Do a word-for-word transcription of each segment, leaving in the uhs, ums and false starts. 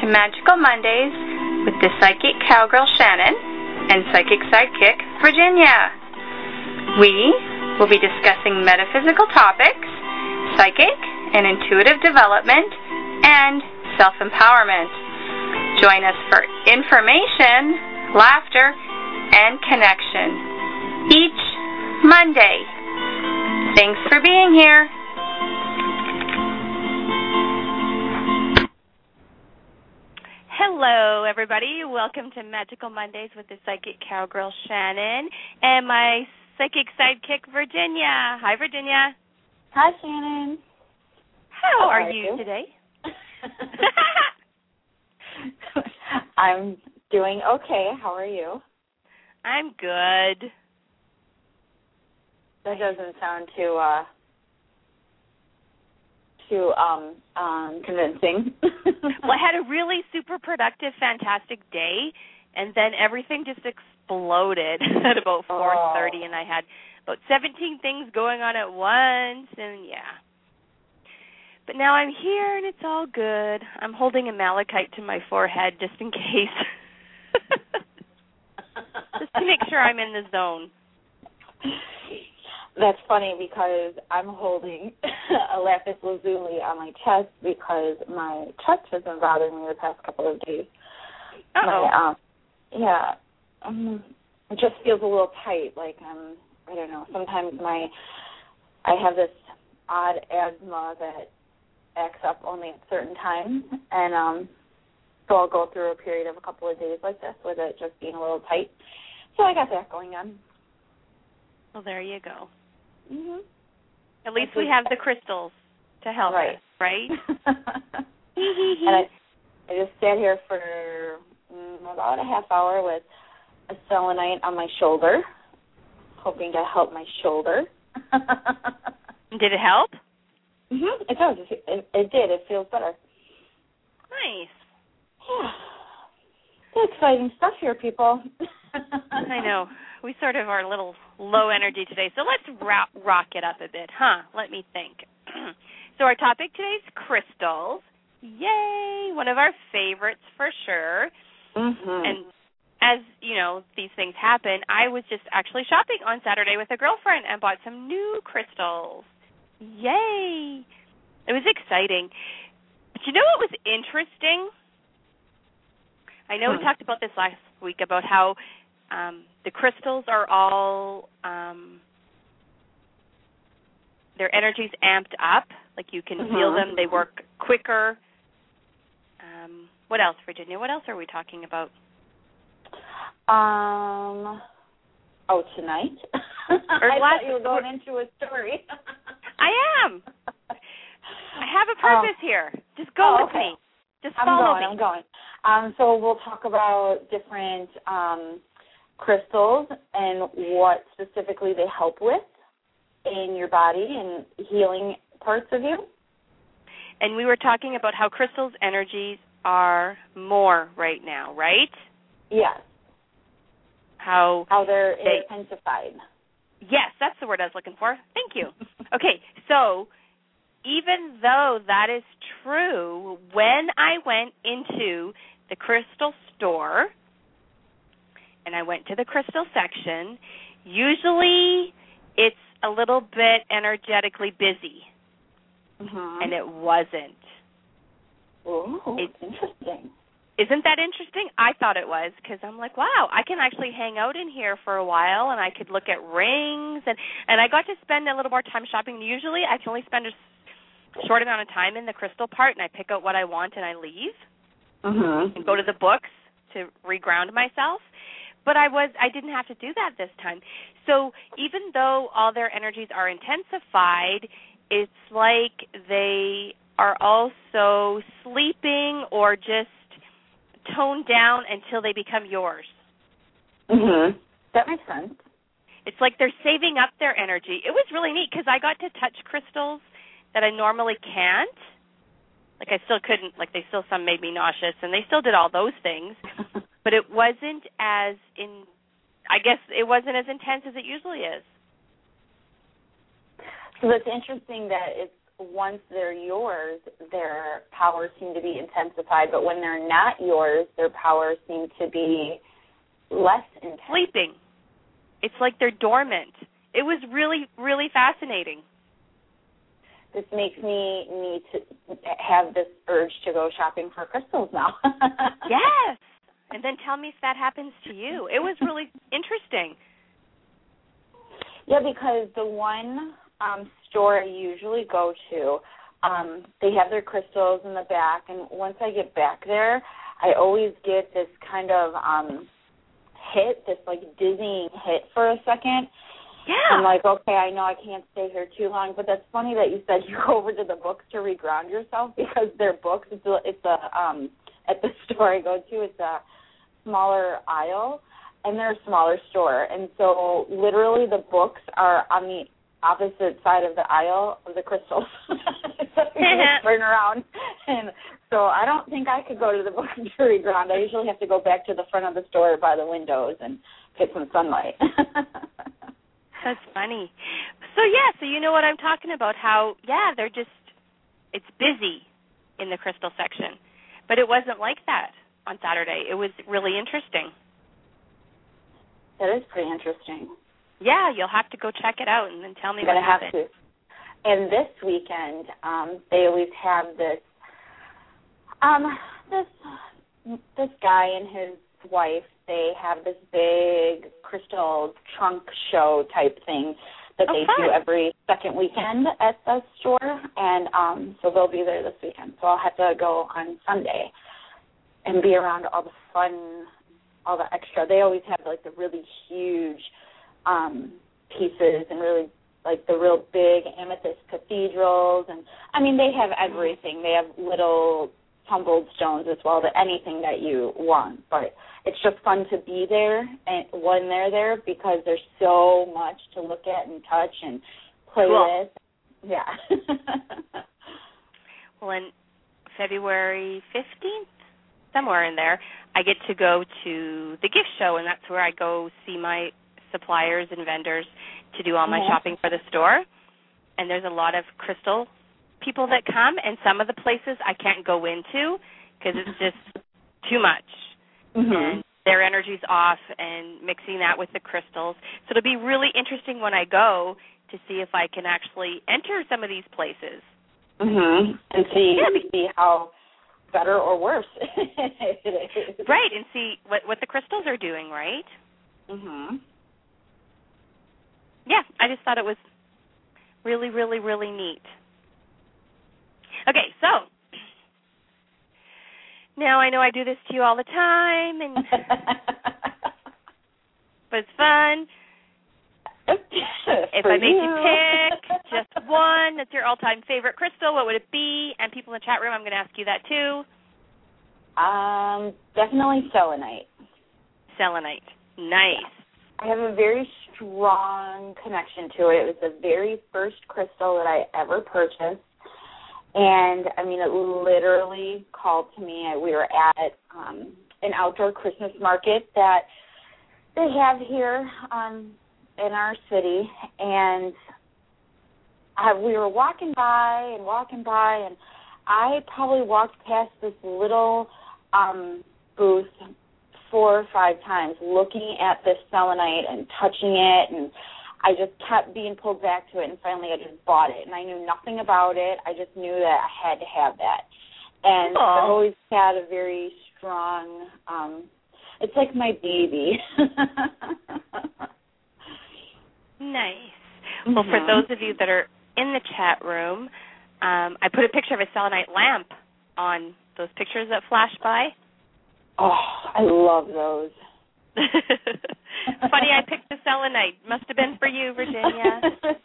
Magical Mondays with the Psychic Cowgirl Shannon and Psychic Sidekick Virginia. We will be discussing metaphysical topics, psychic and intuitive development, and self-empowerment. Join us for information, laughter, and connection each Monday. Thanks for being here. Hello, everybody. Welcome to Magical Mondays with the Psychic Cowgirl Shannon and my Psychic Sidekick Virginia. Hi, Virginia. Hi, Shannon. How, How are, are you, you today? I'm doing okay. How are you? I'm good. That doesn't sound too uh, too um, um, convincing. Well, I had a really super productive, fantastic day, and then everything just exploded at about four thirty, oh. and I had about seventeen things going on at once, and yeah. But now I'm here, and it's all good. I'm holding a malachite to my forehead just in case. Just to make sure I'm in the zone. That's funny because I'm holding a lapis lazuli on my chest because my chest has been bothering me the past couple of days. Uh-oh. My, um, yeah, um, it just feels a little tight. Like um, I don't know. Sometimes my I have this odd asthma that acts up only at certain times, and um, so I'll go through a period of a couple of days like this with it just being a little tight. So I got that going on. Well, there you go. Mm-hmm. At least we have the crystals to help right. us, right? And I, I just sat here for mm, about a half hour with a selenite on my shoulder, hoping to help my shoulder. Did it help? Mm-hmm. It does. It, it, it did. It feels better. Nice. Yeah. It's exciting stuff here, people. I know. We sort of are a little low energy today, so let's rock, rock it up a bit, huh? Let me think. So our topic today is crystals. Yay! One of our favorites for sure. Mm-hmm. And as, you know, these things happen, I was just actually shopping on Saturday with a girlfriend and bought some new crystals. Yay! It was exciting. But you know what was interesting? I know hmm. we talked about this last week about how um, the crystals are all, um, their energy's amped up. Like you can mm-hmm. feel them. They work quicker. Um, what else, Virginia? What else are we talking about? Um. Oh, tonight? Or I last, thought you were going into a story. I am. I have a purpose um, here. Just go oh, with okay. me. Just I'm follow going, me. I'm going. Um, so we'll talk about different um, crystals and what specifically they help with in your body and healing parts of you. And we were talking about how crystals' energies are more right now, right? Yes. How, how they're they, intensified. Yes, that's the word I was looking for. Thank you. Okay, so even though that is true, when I went into the crystal store and I went to the crystal section, usually it's a little bit energetically busy, mm-hmm. and it wasn't. Oh, it, interesting. Isn't that interesting? I thought it was because I'm like, wow, I can actually hang out in here for a while, and I could look at rings, and, and I got to spend a little more time shopping. Usually I can only spend a short amount of time in the crystal part, and I pick out what I want and I leave mm-hmm. and go to the books to reground myself. But I was I didn't have to do that this time. So even though all their energies are intensified, it's like they are also sleeping or just toned down until they become yours. Mm-hmm. That makes sense. It's like they're saving up their energy. It was really neat because I got to touch crystals that I normally can't. Like I still couldn't, like they still, some made me nauseous, and they still did all those things. But it wasn't as in, I guess it wasn't as intense as it usually is. So it's interesting that it's once they're yours, their powers seem to be intensified, but when they're not yours, their powers seem to be less intense. Sleeping. It's like they're dormant. It was really, really fascinating. This makes me need to have this urge to go shopping for crystals now. Yes. And then tell me if that happens to you. It was really interesting. Yeah, because the one um, store I usually go to, um, they have their crystals in the back, and once I get back there, I always get this kind of um, hit, this like dizzying hit for a second. Yeah. I'm like, okay, I know I can't stay here too long, but that's funny that you said you go over to the books to reground yourself, because they're books. It's a, it's a um, at the store I go to, it's a smaller aisle, and they're a smaller store, and so literally the books are on the opposite side of the aisle of the crystals. So you just turn around, and so I don't think I could go to the books to reground. I usually have to go back to the front of the store by the windows and get some sunlight. That's funny. So, yeah, so you know what I'm talking about, how, yeah, they're just, it's busy in the crystal section. But it wasn't like that on Saturday. It was really interesting. That is pretty interesting. Yeah, you'll have to go check it out and then tell me I'm what gonna happened. have to. And this weekend, um, they always have this, um, this, this guy and his wife, they have this big crystal trunk show type thing that oh, they fun. do every second weekend at the store, and um, so they'll be there this weekend. So I'll have to go on Sunday and be around all the fun, all the extra. They always have like the really huge um, pieces and really like the real big amethyst cathedrals, and I mean they have everything. They have little tumbled stones as well, to anything that you want. But it's just fun to be there and when they're there, because there's so much to look at and touch and play cool. with. Yeah. Well, on February fifteenth, somewhere in there, I get to go to the gift show, and that's where I go see my suppliers and vendors to do all my mm-hmm. shopping for the store. And there's a lot of crystal people that come, and some of the places I can't go into because it's just too much. Mm-hmm. And their energy's off, and mixing that with the crystals. So it'll be really interesting when I go to see if I can actually enter some of these places. Mm-hmm. And see, yeah, see how better or worse it is. Right, and see what, what the crystals are doing, right? Mm-hmm. Yeah, I just thought it was really, really, really neat. Okay, so now I know I do this to you all the time, and but it's fun. If For I make you. you pick just one that's your all-time favorite crystal, what would it be? And people in the chat room, I'm going to ask you that too. Um, definitely selenite. Selenite. Nice. I have a very strong connection to it. It was the very first crystal that I ever purchased. And, I mean, it literally called to me. We were at um, an outdoor Christmas market that they have here um, in our city. And I, we were walking by and walking by, and I probably walked past this little um, booth four or five times looking at this selenite and touching it, and I just kept being pulled back to it, and finally I just bought it. And I knew nothing about it. I just knew that I had to have that. And Aww. I've always had a very strong, um, it's like my baby. Nice. Mm-hmm. Well, for those of you that are in the chat room, um, I put a picture of a selenite lamp on those pictures that flash by. Oh, I love those. Funny, I picked the selenite. Must have been for you, Virginia.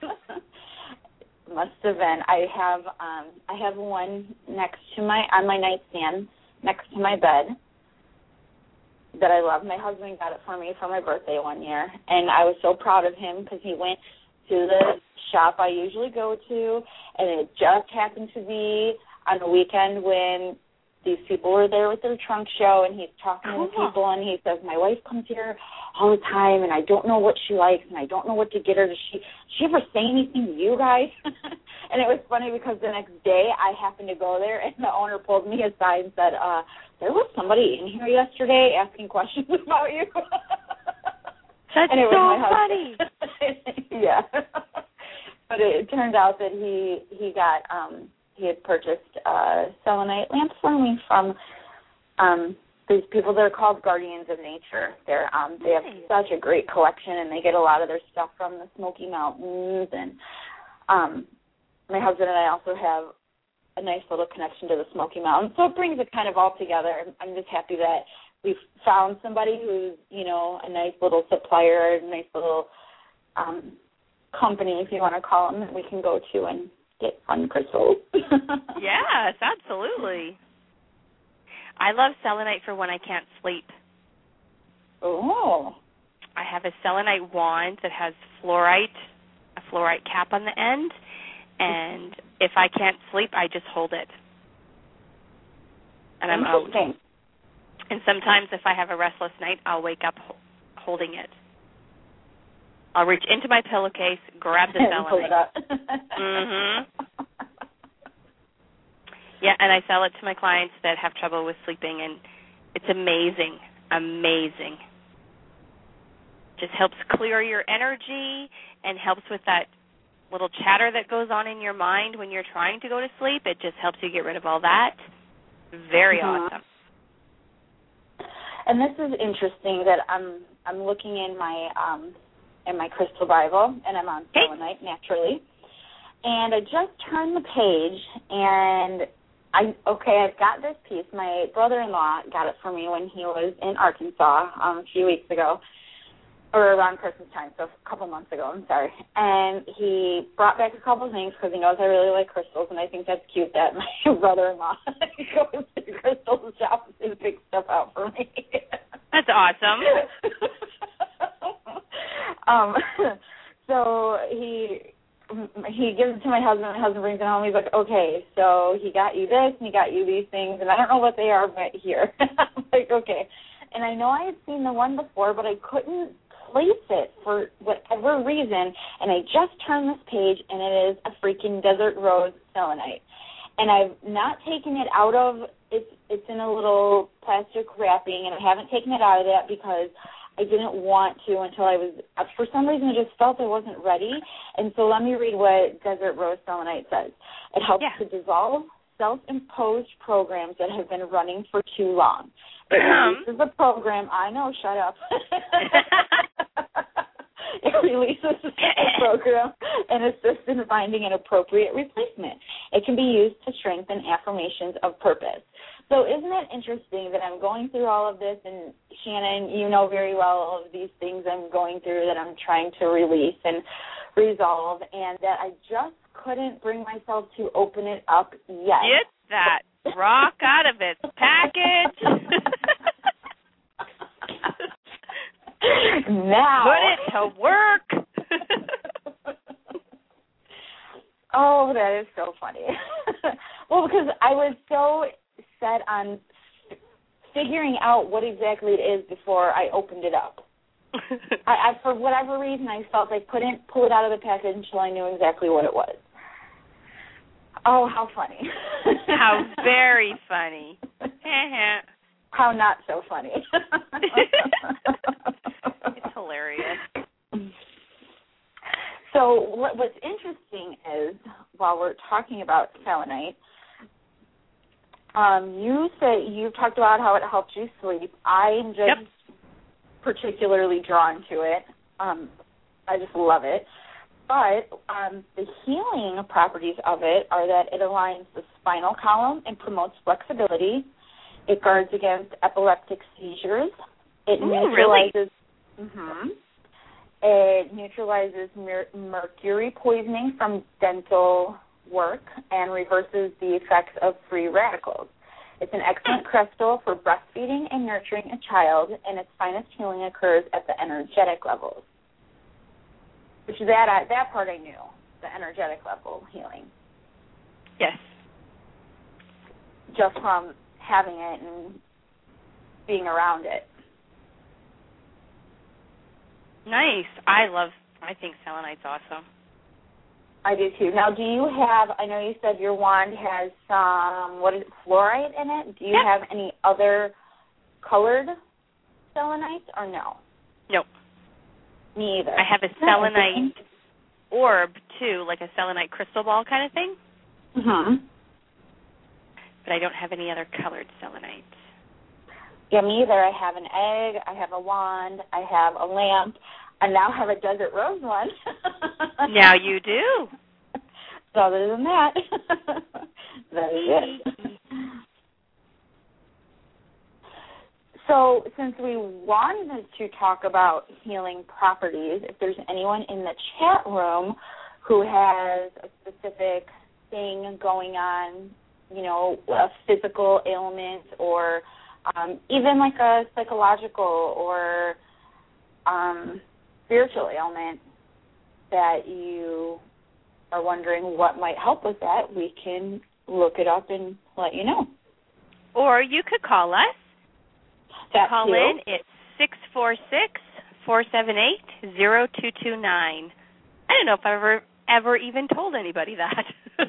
Must have been. I have um, I have one next to my on my nightstand next to my bed that I love. My husband got it for me for my birthday one year, and I was so proud of him because he went to the shop I usually go to, and it just happened to be on a weekend when these people were there with their trunk show, and he's talking cool. to people, and he says, my wife comes here all the time, and I don't know what she likes, and I don't know what to get her. Does she, does she ever say anything to you guys? And it was funny because the next day I happened to go there, and the owner pulled me aside and said, uh, there was somebody in here yesterday asking questions about you. That's and it so was my funny. Yeah. But it, it turned out that he he got, um, he had purchased uh, selenite lamps for me from um, these people that are called Guardians of Nature. They're um, They have such a great collection, and they get a lot of their stuff from the Smoky Mountains. And um, my husband and I also have a nice little connection to the Smoky Mountains. So it brings it kind of all together. I'm just happy that we've found somebody who's, you know, a nice little supplier, a nice little um, company, if you want to call them, that we can go to and get fun crystals. Yes, absolutely. I love selenite for when I can't sleep. Oh. I have a selenite wand that has fluorite, a fluorite cap on the end, and if I can't sleep, I just hold it. And I'm out. Interesting. And sometimes if I have a restless night, I'll wake up ho- holding it. I'll reach into my pillowcase, grab the selenite. Pull it up. Mm-hmm. Yeah, and I sell it to my clients that have trouble with sleeping, and it's amazing, amazing. Just helps clear your energy and helps with that little chatter that goes on in your mind when you're trying to go to sleep. It just helps you get rid of all that. Very mm-hmm. awesome. And this is interesting that I'm I'm looking in my um, in my crystal Bible, and I'm on selenite naturally. And I just turned the page, and I okay, I've got this piece. My brother-in-law got it for me when he was in Arkansas um, a few weeks ago, or around Christmas time, so a couple months ago, I'm sorry. And he brought back a couple things because he knows I really like crystals, and I think that's cute that my brother-in-law goes to the crystal shop and picks stuff out for me. That's awesome. um, so he he gives it to my husband, my husband brings it home, he's like, okay, so he got you this, and he got you these things, and I don't know what they are, but here. I'm like, okay. And I know I had seen the one before, but I couldn't place it for whatever reason, and I just turned this page, and it is a freaking Desert Rose selenite. And I've not taken it out of, it's it's in a little plastic wrapping, and I haven't taken it out of that because I didn't want to until I was, for some reason I just felt I wasn't ready. And so let me read what Desert Rose selenite says. It helps yeah. to dissolve self-imposed programs that have been running for too long. It releases a program. I know, shut up. It releases a program and assists in finding an appropriate replacement. It can be used to strengthen affirmations of purpose. So isn't it interesting that I'm going through all of this, and Shannon, you know very well all of these things I'm going through that I'm trying to release and resolve, and that I just couldn't bring myself to open it up yet. Get that rock out of its package. Now. Put it to work. Oh, that is so funny. Well, because I was so set on figuring out what exactly it is before I opened it up. I, I, for whatever reason, I felt I couldn't pull it out of the package until I knew exactly what it was. Oh, how funny. How very funny. How not so funny. It's hilarious. So what, what's interesting is, while we're talking about selenite, um, you say you've talked about how it helps you sleep. I am just yep. particularly drawn to it. Um, I just love it. But um, the healing properties of it are that it aligns the spinal column and promotes flexibility. It guards against epileptic seizures. It Ooh, neutralizes. Really? Mm-hmm. It neutralizes mer- mercury poisoning from dental work and reverses the effects of free radicals. It's an excellent crystal for breastfeeding and nurturing a child, and its finest healing occurs at the energetic levels. Which that I, that part I knew, the energetic level healing. Yes. Just from having it and being around it. Nice. I love, I think selenite's awesome. I do too. Now, do you have, I know you said your wand has some, what is it, fluorite in it. Do you Yep. have any other colored selenites or no? Nope. Me either. I have a selenite orb, too, like a selenite crystal ball kind of thing. Mm-hmm. But I don't have any other colored selenites. Yeah, me either. I have an egg, I have a wand, I have a lamp, I now have a desert rose one. Now you do. So other than that, that is it. So since we wanted to talk about healing properties, if there's anyone in the chat room who has a specific thing going on, you know, a physical ailment or um, even like a psychological or um, spiritual ailment that you are wondering what might help with that, we can look it up and let you know. Or you could call us. That call too. in. It's six four six, four seven eight, zero two two nine. I don't know if I've ever, ever even told anybody that.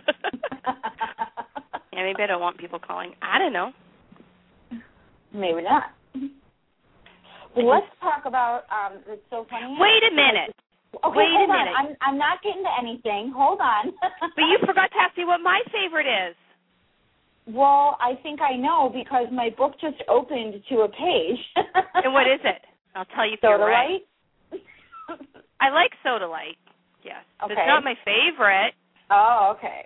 Yeah, maybe I don't want people calling. I don't know. Maybe not. Well, let's talk about, um, it's so funny. Wait a minute. Okay, Wait hold a on. minute. I'm, I'm not getting to anything. Hold on. But you forgot to ask me what my favorite is. Well, I think I know because my book just opened to a page. And what is it? I'll tell you if you're right. Soda Light? I like Soda Light, yes. Okay. It's not my favorite. Oh, okay.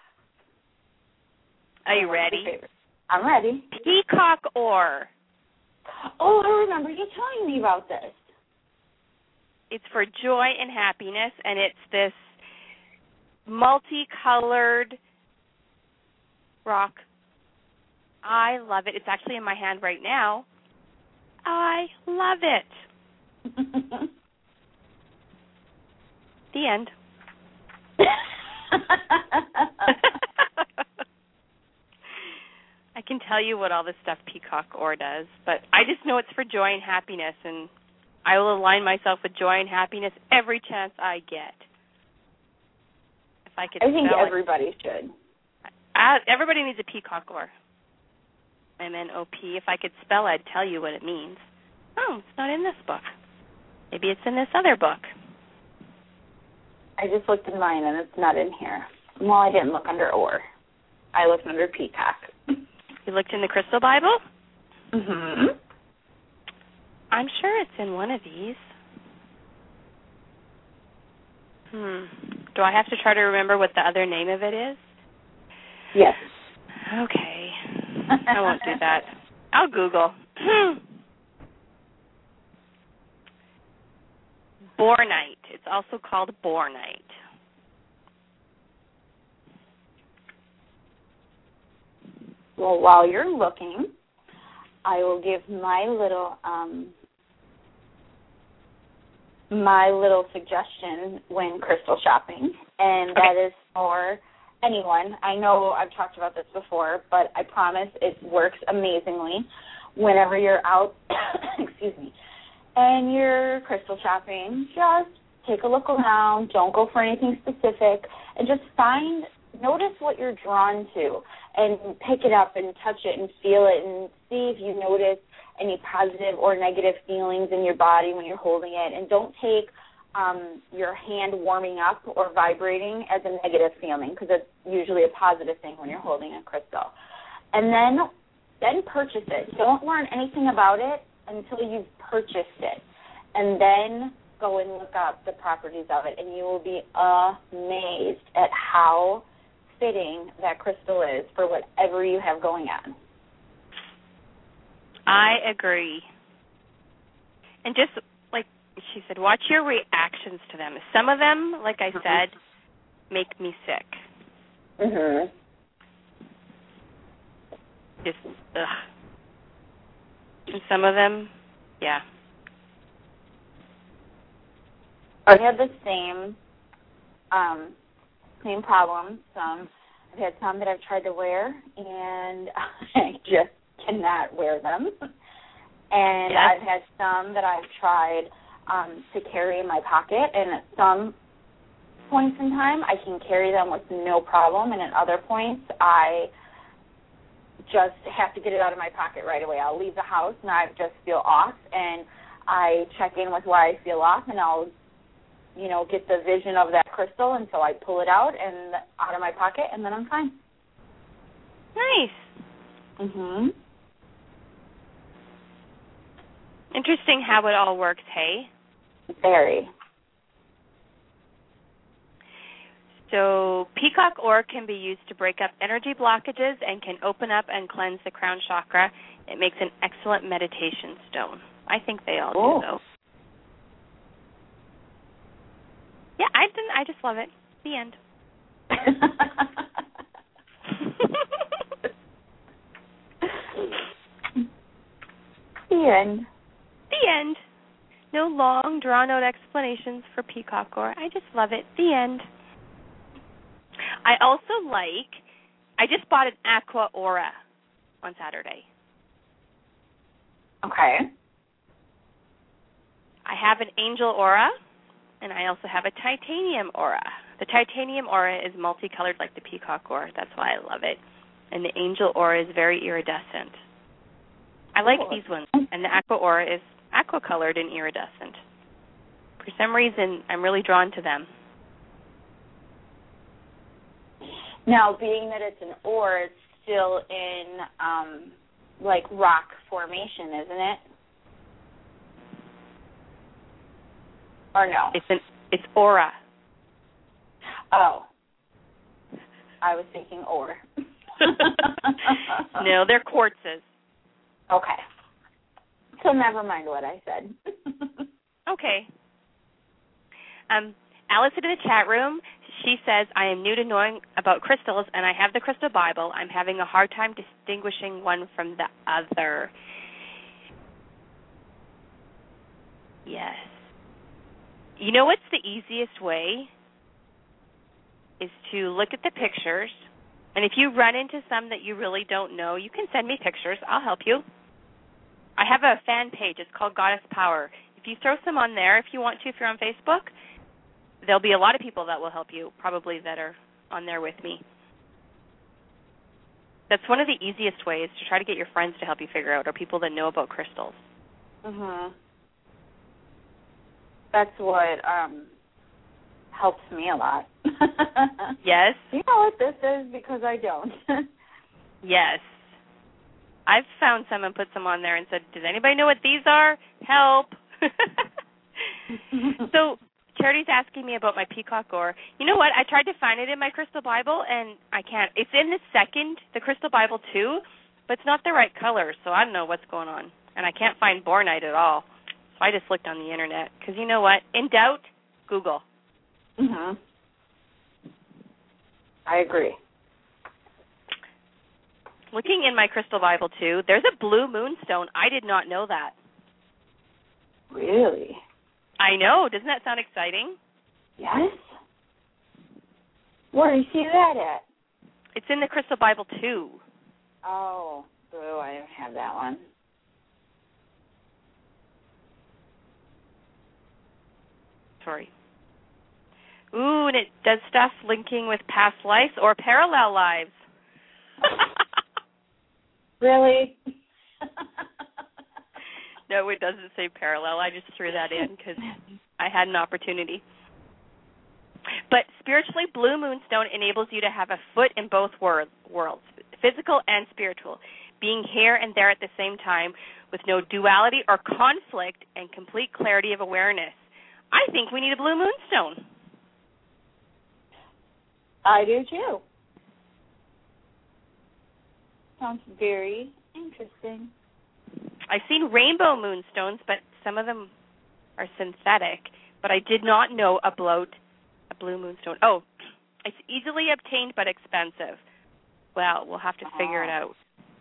Are you What's your ready? favorite? I'm ready. Peacock Ore. Oh, I remember you telling me about this. It's for joy and happiness, and it's this multicolored rock. I love it. It's actually in my hand right now. I love it. The end. I can tell you what all this stuff Peacock Ore does, but I just know it's for joy and happiness, and I will align myself with joy and happiness every chance I get. If I could I think spell everybody it. should. I, everybody needs a Peacock Ore. M N O P. If I could spell, I'd tell you what it means. Oh, it's not in this book. Maybe it's in this other book. I just looked in mine, and it's not in here. Well, I didn't look under ore. I looked under peacock. You looked in the Crystal Bible? Mm-hmm. I'm sure it's in one of these. Hmm. Do I have to try to remember what the other name of it is? Yes. Okay. I won't do that. I'll Google. Bornite. It's also called bornite. Well, while you're looking, I will give my little um, my little suggestion when crystal shopping, and Okay. that is for anyone. I know I've talked about this before, but I promise it works amazingly. Whenever you're out, excuse me, and you're crystal shopping, just take a look around. Don't go for anything specific, and just find, notice what you're drawn to, and pick it up and touch it and feel it and see if you notice any positive or negative feelings in your body when you're holding it. And don't take um, your hand warming up or vibrating as a negative feeling, because it's usually a positive thing when you're holding a crystal. And then, then purchase it. Don't learn anything about it until you've purchased it. And then go and look up the properties of it, and you will be amazed at how fitting that crystal is for whatever you have going on. I agree. And just like she said, watch your reactions to them. Some of them, like I said, make me sick. Mhm. Just ugh. And some of them, yeah. I had the same um, same problem. Some I've had some that I've tried to wear, and I just cannot wear them. And Yes. I've had some that I've tried um, to carry in my pocket, and some points in time, I can carry them with no problem, and at other points, I just have to get it out of my pocket right away. I'll leave the house, and I just feel off, and I check in with why I feel off, and I'll, you know, get the vision of that crystal, and so I pull it out and out of my pocket, and then I'm fine. Nice. Mhm. Interesting how it all works, hey? Very. So peacock ore can be used to break up energy blockages and can open up and cleanse the crown chakra. It makes an excellent meditation stone. I think they all Cool. do, though. Yeah, I didn't. I just love it. The end. The end. The end. No long, drawn-out explanations for peacock ore. I just love it. The end. I also like, I just bought an Aqua Aura on Saturday. Okay. I have an Angel Aura, and I also have a Titanium Aura. The Titanium Aura is multicolored like the peacock ore. That's why I love it. And the Angel Aura is very iridescent. I like Cool. these ones. And the Aqua Aura is aqua-colored and iridescent. For some reason, I'm really drawn to them. Now, being that it's an ore, it's still in, um, like, rock formation, isn't it? Or no? It's an it's aura. Oh. I was thinking ore. No, they're quartzes. Okay. So never mind what I said. Okay. Um, Allison in the chat room, she says, I am new to knowing about crystals, and I have the Crystal Bible. I'm having a hard time distinguishing one from the other. Yes. You know what's the easiest way? Is to look at the pictures, and if you run into some that you really don't know, you can send me pictures. I'll help you. I have a fan page. It's called Goddess Power. If you throw some on there, if you want to, if you're on Facebook, there'll be a lot of people that will help you, probably that are on there with me. That's one of the easiest ways to try to get your friends to help you figure out, or people that know about crystals. Mhm. That's what um helps me a lot. Yes? You know what this is because I don't. Yes. I've found some and put some on there and said, does anybody know what these are? Help. So Charity's asking me about my peacock ore. You know what? I tried to find it in my Crystal Bible, and I can't. It's in the second, the Crystal Bible too, but it's not the right color, so I don't know what's going on. And I can't find bornite at all. So I just looked on the Internet. Because you know what? In doubt, Google. Mhm. I agree. Looking in my Crystal Bible too, there's a blue moonstone. I did not know that. Really? I know. Doesn't that sound exciting? Yes. Where do you see that at? It's in the Crystal Bible too. Oh, boo, I don't have that one. Sorry. Ooh, and it does stuff linking with past lives or parallel lives. Really? No, it doesn't say parallel. I just threw that in because I had an opportunity. But spiritually, blue moonstone enables you to have a foot in both wor- worlds, physical and spiritual, being here and there at the same time with no duality or conflict and complete clarity of awareness. I think we need a blue moonstone. I do too. Sounds very interesting. I've seen rainbow moonstones, but some of them are synthetic. But I did not know about a blue moonstone. Oh, it's easily obtained but expensive. Well, we'll have to figure it out.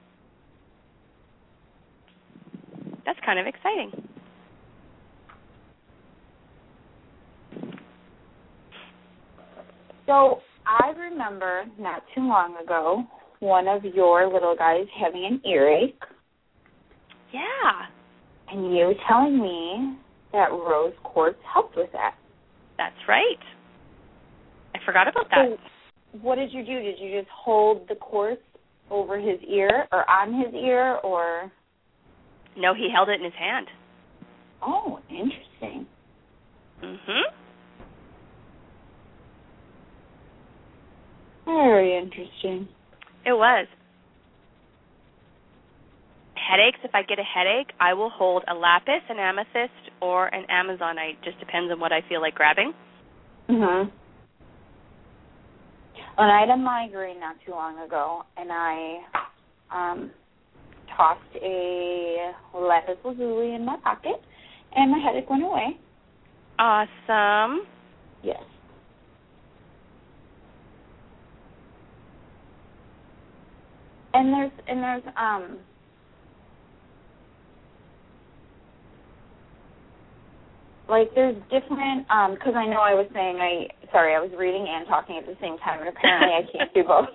That's kind of exciting. So I remember not too long ago one of your little guys having an earache. Yeah. And you telling me that rose quartz helped with that. That's right. I forgot about that. So what did you do? Did you just hold the quartz over his ear or on his ear, or? No, he held it in his hand. Oh, interesting. Mhm. Very interesting. It was. Headaches, if I get a headache, I will hold a lapis, an amethyst, or an amazonite. Just depends on what I feel like grabbing. Mhm. And I had a migraine not too long ago, and I um, tossed a lapis lazuli in my pocket, and my headache went away. Awesome. Yes. And there's and there's um like there's different um because I know I was saying I sorry I was reading and talking at the same time, and apparently I can't do both.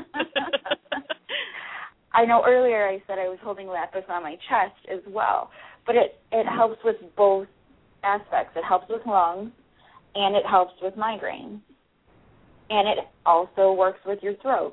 I know earlier I said I was holding lapis on my chest as well, but it it helps with both aspects. It helps with lungs, and it helps with migraines, and it also works with your throat.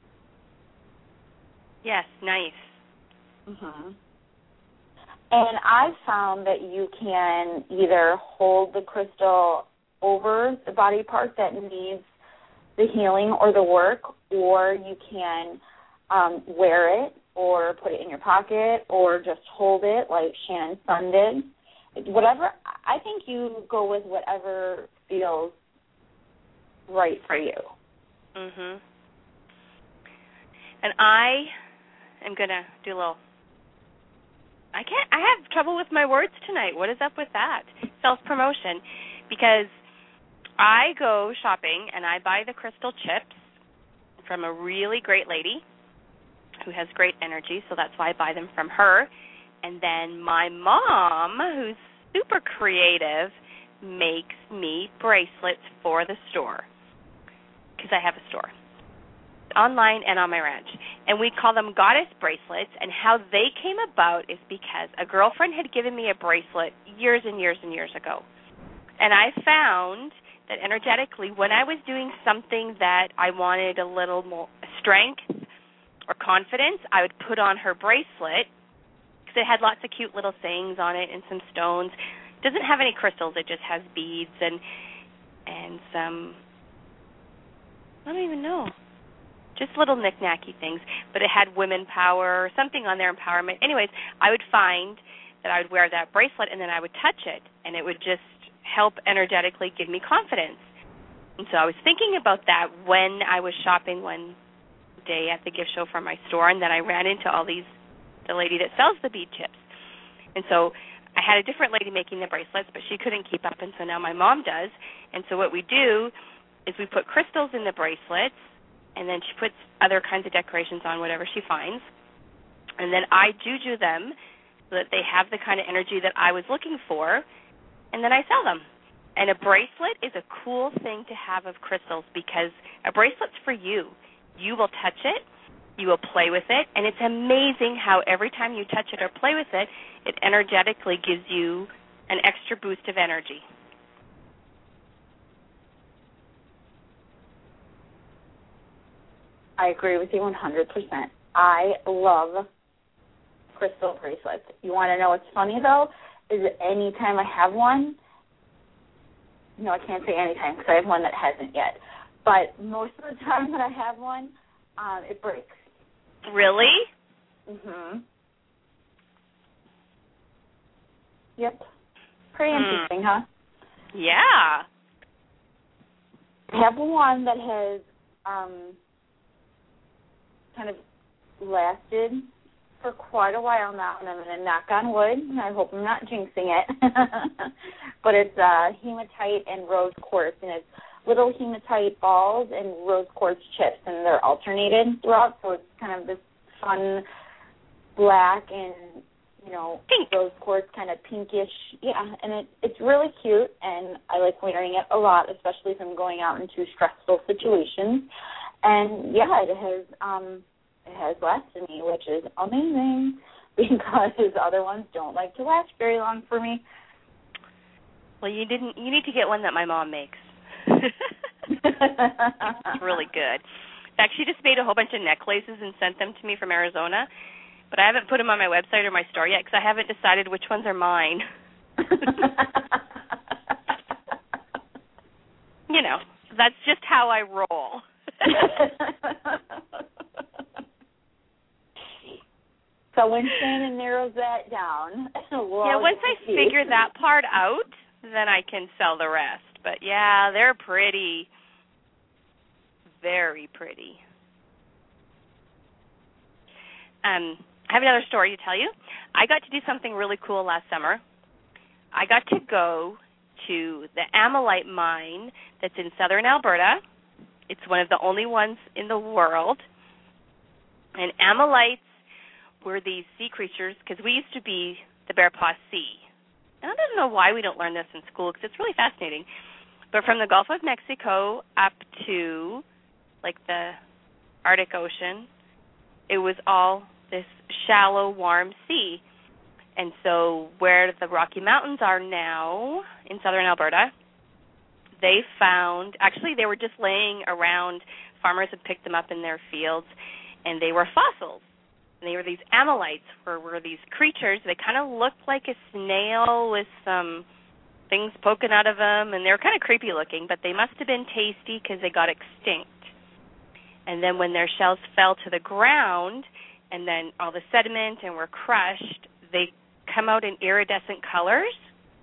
Yes, nice. Mhm. And I've found that you can either hold the crystal over the body part that needs the healing or the work, or you can um, wear it or put it in your pocket or just hold it like Shannon Sun did. Whatever, I think you go with whatever feels right for you. Mhm. And I am going to do a little I can't I have trouble with my words tonight. What is up with that? Self-promotion. Because I go shopping and I buy the crystal chips from a really great lady who has great energy, so that's why I buy them from her. And then my mom, who's super creative, makes me bracelets for the store, because I have a store, online and on my ranch. And we call them goddess bracelets, and how they came about is because a girlfriend had given me a bracelet years and years and years ago. And I found that energetically, when I was doing something that I wanted a little more strength or confidence, I would put on her bracelet, because it had lots of cute little sayings on it and some stones. It doesn't have any crystals. It just has beads and and some, I don't even know, just little knick-knacky things. But it had women power or something on their empowerment. Anyways, I would find that I would wear that bracelet and then I would touch it, and it would just help energetically give me confidence. And so I was thinking about that when I was shopping one day at the gift show from my store, and then I ran into all these, the lady that sells the bead chips. And so I had a different lady making the bracelets, but she couldn't keep up, and so now my mom does. And so what we do is we put crystals in the bracelets, and then she puts other kinds of decorations on, whatever she finds. And then I juju them so that they have the kind of energy that I was looking for, and then I sell them. And a bracelet is a cool thing to have of crystals, because a bracelet's for you. You will touch it, you will play with it, and it's amazing how every time you touch it or play with it, it energetically gives you an extra boost of energy. I agree with you one hundred percent. I love crystal bracelets. You want to know what's funny, though, is that any time I have one, no, I can't say any time because I have one that hasn't yet, but most of the time that I have one, um, it breaks. Really? Mm-hmm. Yep. Pretty hmm. interesting, huh? Yeah. I have one that has um, kind of lasted for quite a while now, and I'm going to knock on wood, and I hope I'm not jinxing it. But it's uh, hematite and rose quartz, and it's little hematite balls and rose quartz chips, and they're alternated throughout, so it's kind of this fun black and, you know, pink rose quartz kind of pinkish. Yeah, and it, it's really cute, and I like wearing it a lot, especially if I'm going out into stressful situations. And, yeah, it has um, it has lasted me, which is amazing, because other ones don't like to last very long for me. Well, you didn't. You need to get one that my mom makes. It's really good. In fact, she just made a whole bunch of necklaces and sent them to me from Arizona, but I haven't put them on my website or my store yet because I haven't decided which ones are mine. You know, that's just how I roll. So when Shannon narrows that down, we'll yeah, once I see. figure that part out, then I can sell the rest. But yeah, they're pretty, very pretty. Um, I have another story to tell you. I got to do something really cool last summer. I got to go to the Ammolite mine that's in southern Alberta. It's one of the only ones in the world. And Ammolites were these sea creatures, because we used to be the Bear Paw Sea. And I don't know why we don't learn this in school, because it's really fascinating. But from the Gulf of Mexico up to, like, the Arctic Ocean, it was all this shallow, warm sea. And so where the Rocky Mountains are now in southern Alberta, they found, actually they were just laying around, farmers had picked them up in their fields, and they were fossils. And they were these ammolites, or were these creatures. They kind of looked like a snail with some things poking out of them, and they were kind of creepy looking, but they must have been tasty because they got extinct. And then when their shells fell to the ground, and then all the sediment and were crushed, they come out in iridescent colors.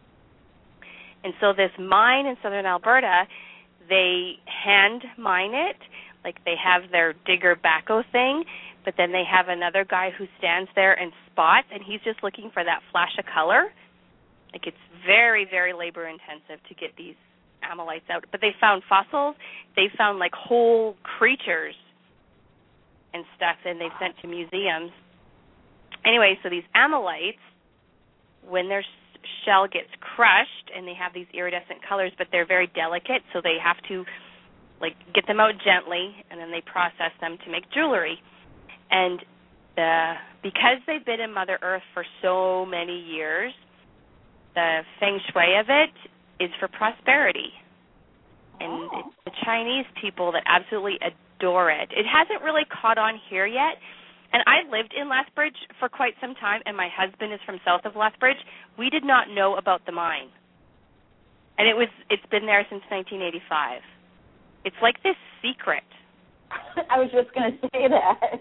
And so this mine in southern Alberta, they hand mine it, like they have their digger backhoe thing, but then they have another guy who stands there and spots, and he's just looking for that flash of color. Like, it's very, very labor-intensive to get these ammolites out. But they found fossils. They found, like, whole creatures and stuff, and they've sent to museums. Anyway, so these ammolites, when their shell gets crushed, and they have these iridescent colors, but they're very delicate, so they have to, like, get them out gently, and then they process them to make jewelry. And the, because they've been in Mother Earth for so many years, the feng shui of it is for prosperity. And it's the Chinese people that absolutely adore it. It hasn't really caught on here yet. And I lived in Lethbridge for quite some time, and my husband is from south of Lethbridge. We did not know about the mine. And it was, it's been there since nineteen eighty-five. It's like this secret. I was just going to say that.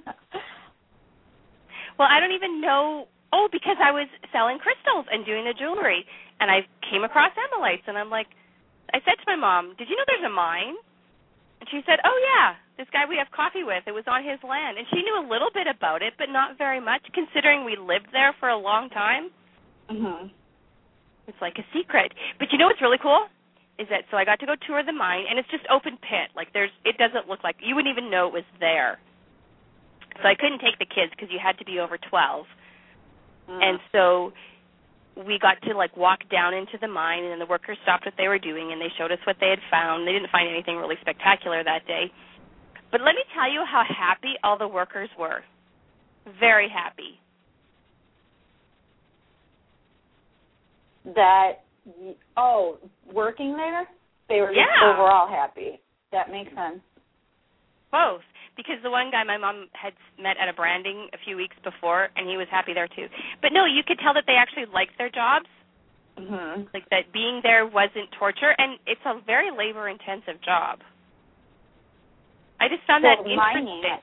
Well, I don't even know. Oh, because I was selling crystals and doing the jewelry, and I came across ammolites, and I'm like, I said to my mom, did you know there's a mine? And she said, oh, yeah, this guy we have coffee with, it was on his land. And she knew a little bit about it, but not very much, considering we lived there for a long time. Mm-hmm. It's like a secret. But you know what's really cool? Is that, so I got to go tour the mine, and it's just open pit. Like, there's, it doesn't look like, you wouldn't even know it was there. So I couldn't take the kids because you had to be over twelve. Mm. And so we got to, like, walk down into the mine, and then the workers stopped what they were doing, and they showed us what they had found. They didn't find anything really spectacular that day. But let me tell you how happy all the workers were. Very happy. That, oh, working there? They were just yeah. overall happy. That makes sense. Both. Because the one guy my mom had met at a branding a few weeks before, and he was happy there too. But no, you could tell that they actually liked their jobs. Mm-hmm. Like that being there wasn't torture, and it's a very labor-intensive job. I just found so that interesting. Mining.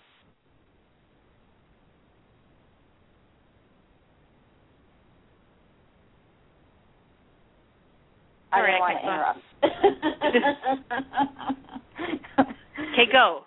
I don't want to interrupt. Okay, go.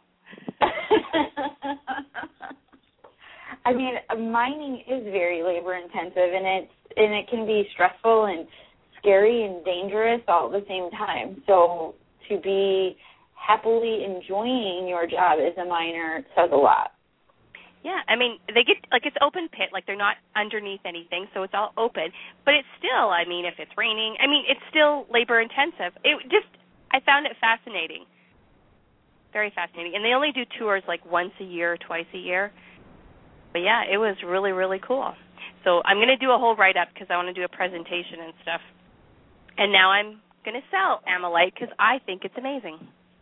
I mean, mining is very labor intensive, and it's and it can be stressful and scary and dangerous all at the same time. So to be happily enjoying your job as a miner says a lot. Yeah, I mean, they get, like, it's open pit, like they're not underneath anything, so it's all open. But it's still, I mean, if it's raining, I mean, it's still labor intensive. It just, I found it fascinating. Very fascinating. And they only do tours like once a year or twice a year. But, yeah, it was really, really cool. So I'm going to do a whole write-up because I want to do a presentation and stuff. And now I'm going to sell Ammolite because I think it's amazing.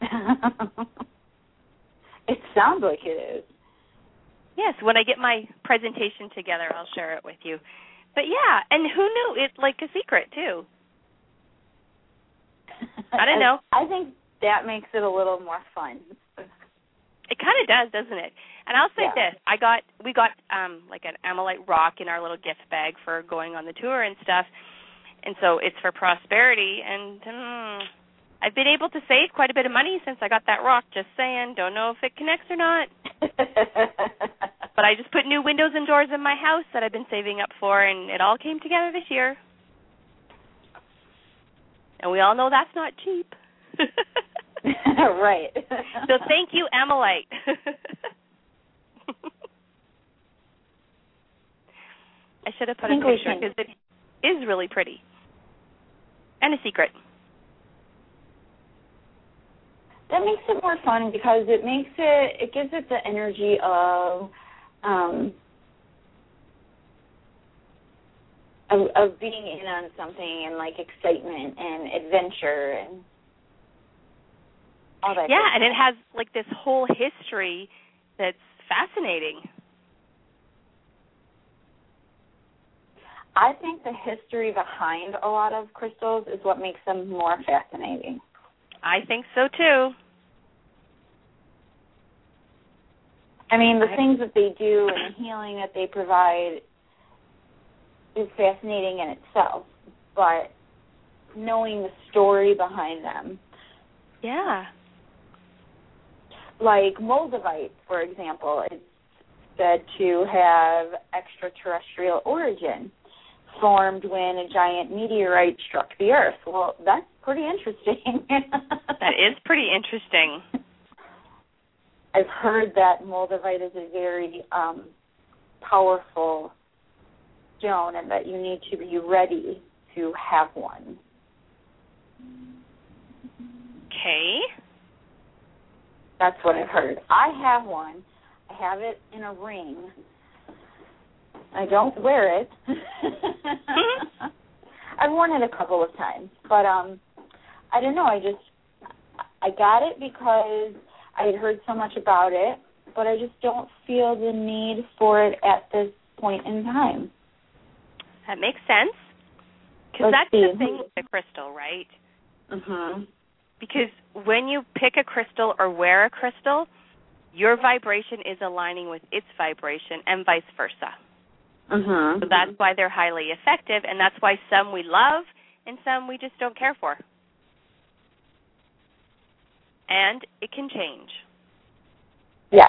It sounds like it is. Yes, when I get my presentation together, I'll share it with you. But yeah, and who knew? It's like a secret too. I don't know. I think that makes it a little more fun. It kind of does, doesn't it? And I'll say Yeah. this: I got we got um, like an Amolite rock in our little gift bag for going on the tour and stuff, and so it's for prosperity. And um, I've been able to save quite a bit of money since I got that rock. Just saying, don't know if it connects or not. But I just put new windows and doors in my house that I've been saving up for, and it all came together this year. And we all know that's not cheap. Right. So thank you, Amolite. I should have put a picture because it is really pretty. And a secret. That makes it more fun because it makes it, it gives it the energy of, um, of, of being in on something and like excitement and adventure and all that. Yeah, and it has like this whole history that's fascinating. I think the history behind a lot of crystals is what makes them more fascinating. I think so too. I mean, the things that they do and the healing that they provide is fascinating in itself, but knowing the story behind them. Yeah. Like Moldavite, for example, it's said to have extraterrestrial origin, formed when a giant meteorite struck the Earth. Well, that's pretty interesting. That is pretty interesting. I've heard that Moldavite is a very um, powerful stone and that you need to be ready to have one. Okay. That's what I've heard. I have one. I have it in a ring. I don't wear it. I've worn it a couple of times, but um, I don't know. I just I got it because I had heard so much about it, but I just don't feel the need for it at this point in time. That makes sense. Because that's see. the thing with the crystal, right? Mm-hmm. Because when you pick a crystal or wear a crystal, your vibration is aligning with its vibration and vice versa. Mm-hmm. So that's why they're highly effective, and that's why some we love and some we just don't care for. And it can change. Yes.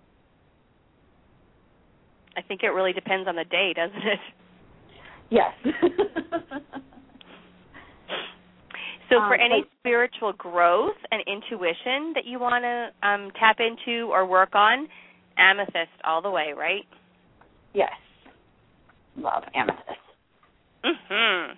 I think it really depends on the day, doesn't it? Yes. So for um, any like, spiritual growth and intuition that you want to um, tap into or work on, amethyst all the way, right? Yes. Love amethyst. Mm-hmm.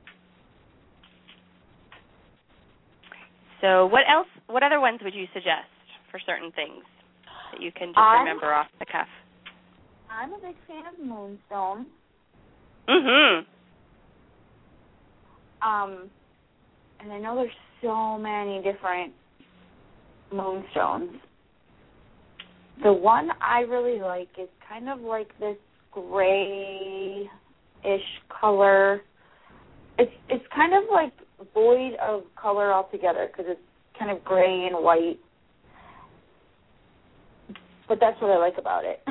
So what else, what other ones would you suggest for certain things that you can just I'm, remember off the cuff? I'm a big fan of moonstone. Mm-hmm. Um, and I know there's so many different moonstones. The one I really like is kind of like this grayish color. It's it's kind of like void of color altogether because it's kind of gray and white. But that's what I like about it.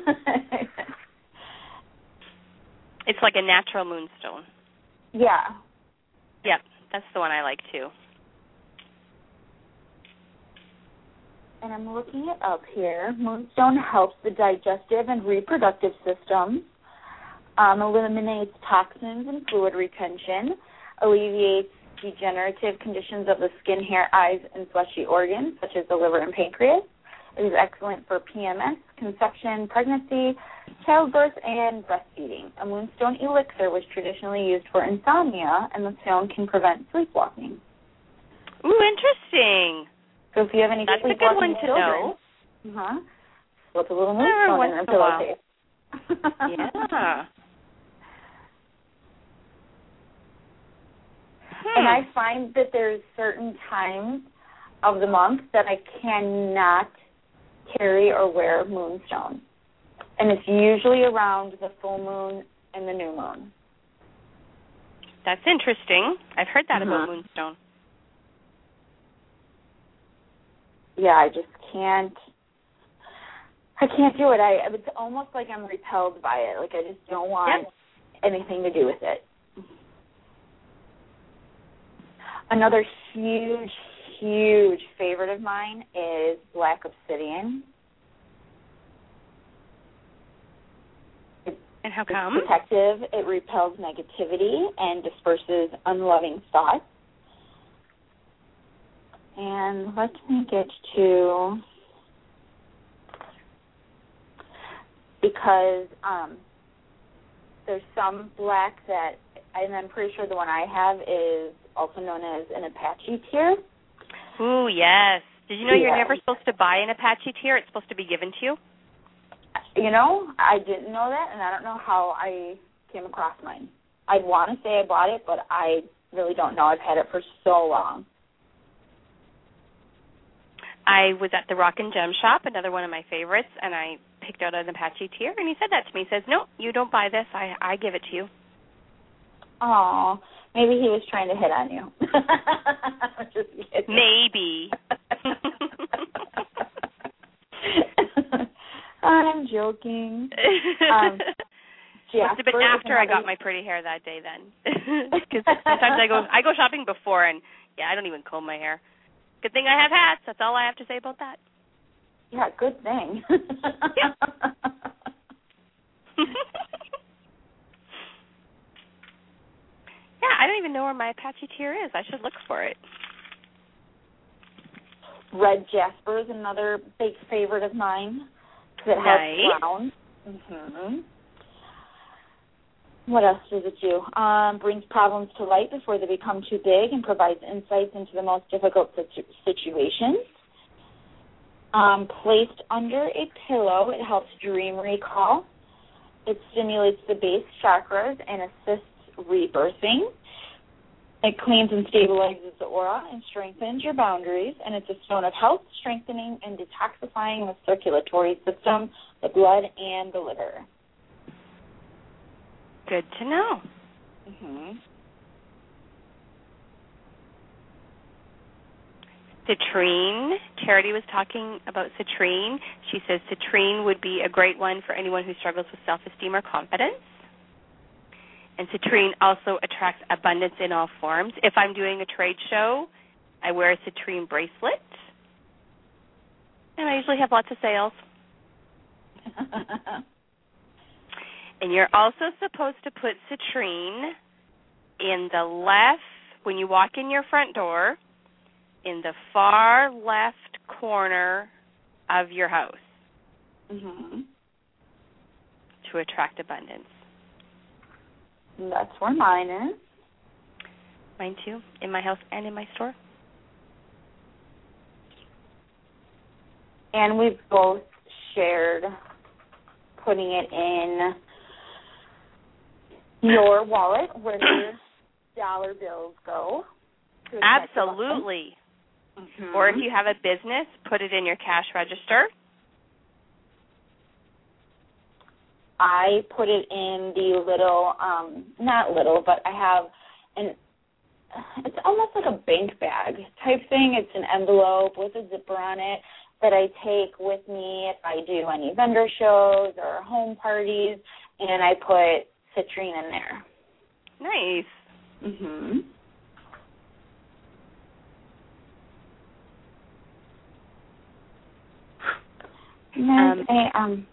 It's like a natural moonstone. Yeah. Yep, that's the one I like too. And I'm looking it up here. Moonstone helps the digestive and reproductive systems, um, eliminates toxins and fluid retention, alleviates degenerative conditions of the skin, hair, eyes, and fleshy organs, such as the liver and pancreas. It is excellent for P M S, conception, pregnancy, childbirth, and breastfeeding. A moonstone elixir was traditionally used for insomnia, and the stone can prevent sleepwalking. Ooh, interesting. So if you have any That's a good sleepwalking one to children, know. uh-huh, slip a little Every moonstone once in their in a while. pillowcase. Yeah. And Hmm. I find that there's certain times of the month that I cannot carry or wear moonstone. And it's usually around the full moon and the new moon. That's interesting. I've heard that mm-hmm. about moonstone. Yeah, I just can't. I can't do it. I it's almost like I'm repelled by it. Like I just don't want yep. anything to do with it. Another huge, huge favorite of mine is black obsidian. And how come? It's protective. It repels negativity and disperses unloving thoughts. And let me get to, because um, there's some black that, and I'm pretty sure the one I have is also known as an Apache tear. Ooh, yes. Did you know yeah. you're never supposed to buy an Apache tear? It's supposed to be given to you? You know, I didn't know that, and I don't know how I came across mine. I want to say I bought it, but I really don't know. I've had it for so long. I was at the Rock and Gem Shop, another one of my favorites, and I picked out an Apache tear, and he said that to me. He says, no, you don't buy this. I, I give it to you. Oh, maybe he was trying to hit on you. Just kidding. Maybe. I'm joking. Um, Must have been after I got my pretty hair that day then. Because sometimes I go I go shopping before, and, yeah, I don't even comb my hair. Good thing I have hats. That's all I have to say about that. Yeah, good thing. Yeah. Yeah, I don't even know where my Apache tear is. I should look for it. Red jasper is another big favorite of mine. It has nice. brown. Mm-hmm. What else does it do? Um, brings problems to light before they become too big and provides insights into the most difficult situ- situations. Um, placed under a pillow, it helps dream recall. It stimulates the base chakras and assists rebirthing. It cleans and stabilizes the aura and strengthens your boundaries, and it's a stone of health, strengthening, and detoxifying the circulatory system, the blood, and the liver. Good to know. Mm-hmm. Citrine. Charity was talking about citrine. She says citrine would be a great one for anyone who struggles with self-esteem or confidence. And citrine also attracts abundance in all forms. If I'm doing a trade show, I wear a citrine bracelet. And I usually have lots of sales. And you're also supposed to put citrine in the left, when you walk in your front door, in the far left corner of your house mm-hmm. to attract abundance. That's where mine is. Mine too, in my house and in my store. And we've both shared putting it in your wallet where your dollar bills go. Absolutely. Mm-hmm. Or if you have a business, put it in your cash register. I put it in the little, um, not little, but I have an, it's almost like a bank bag type thing. It's an envelope with a zipper on it that I take with me if I do any vendor shows or home parties, and I put citrine in there. Nice. Mm-hmm. Um, a, um,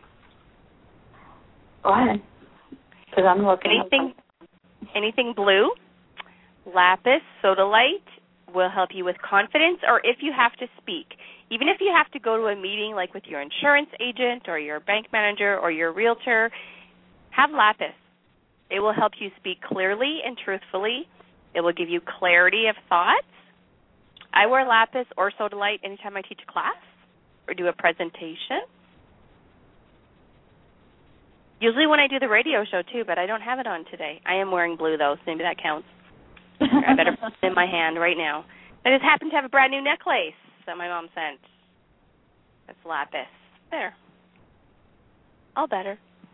go ahead, because I'm looking. Anything, anything blue, lapis, sodalite will help you with confidence, or if you have to speak. Even if you have to go to a meeting like with your insurance agent or your bank manager or your realtor, have lapis. It will help you speak clearly and truthfully. It will give you clarity of thoughts. I wear lapis or sodalite anytime I teach a class or do a presentation. Usually when I do the radio show, too, but I don't have it on today. I am wearing blue, though, so maybe that counts. I better put it in my hand right now. I just happen to have a brand new necklace. that my mom sent. That's lapis. There. All better.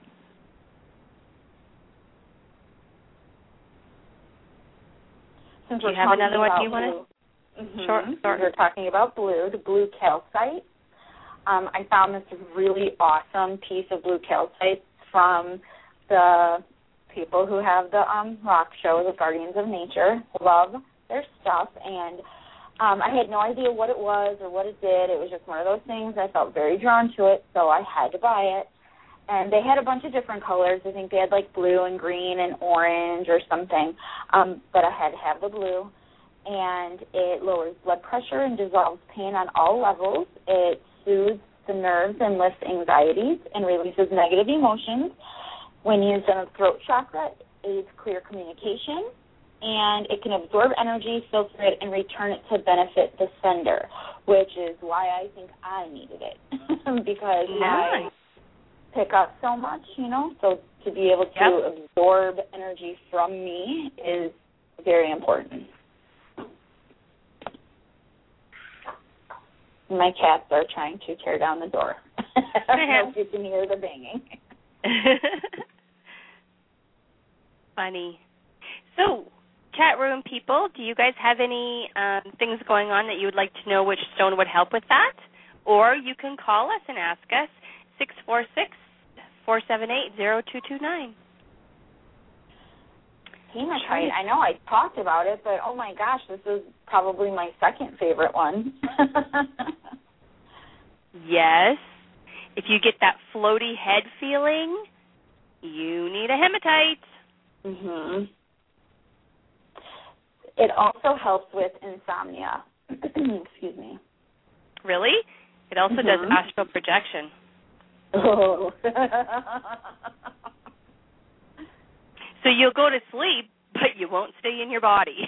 Since Do you we're have another one about you want to? Mm-hmm. Sure. Sure. We're talking about blue, the blue calcite. Um, I found this really awesome piece of blue calcite from the people who have the um, rock show, the Guardians of Nature. Love their stuff, and um, I had no idea what it was or what it did. It was just one of those things. I felt very drawn to it, so I had to buy it. And they had a bunch of different colors. I think they had like blue and green and orange or something, um, but I had to have the blue. And it lowers blood pressure and dissolves pain on all levels. It soothes the nerves and lifts anxieties and releases negative emotions. When used in the throat chakra, it aids clear communication, and it can absorb energy, filter it, and return it to benefit the sender, which is why I think I needed it because nice. I pick up so much, you know, so to be able to yep. absorb energy from me is very important. My cats are trying to tear down the door. I hope you can hear the banging. Funny. So, chat room people, do you guys have any um, things going on that you would like to know which stone would help with that? Or you can call us and ask us, six four six, four seven eight, zero two two nine. Hematite, I know I talked about it, but oh my gosh, this is probably my second favorite one. Yes. If you get that floaty head feeling, you need a hematite. Mhm. It also helps with insomnia. Excuse me. Really? It also mm-hmm. does astral projection. Oh. So you'll go to sleep, but you won't stay in your body.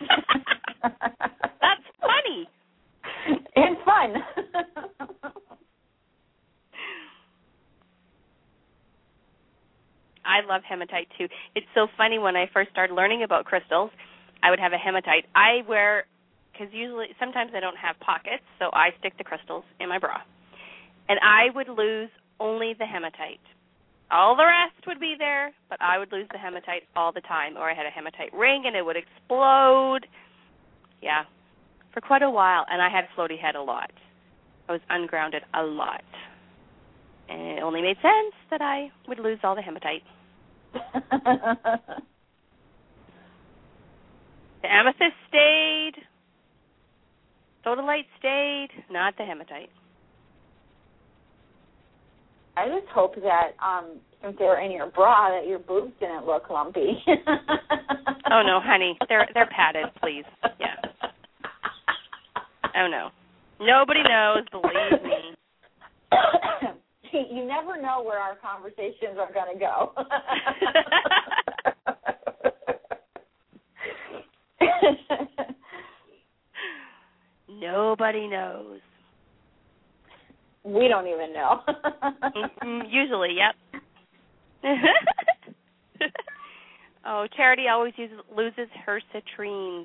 That's funny. It's fun. I love hematite, too. It's so funny, when I first started learning about crystals, I would have a hematite. I wear, because usually, sometimes I don't have pockets, so I stick the crystals in my bra. And I would lose only the hematite. All the rest would be there, but I would lose the hematite all the time. Or I had a hematite ring, and it would explode. Yeah, for quite a while. And I had floaty head a lot. I was ungrounded a lot. And it only made sense that I would lose all the hematite. The amethyst stayed. Sodalite stayed. Not the hematite. I just hope that um, since they were in your bra, that your boobs didn't look lumpy. Oh no, honey, they're they're padded, please. Yeah. Oh no, nobody knows. Believe me. You never know where our conversations are going to go. Nobody knows. We don't even know. Mm-hmm, usually, yep. Oh, Charity always uses, loses her citrines.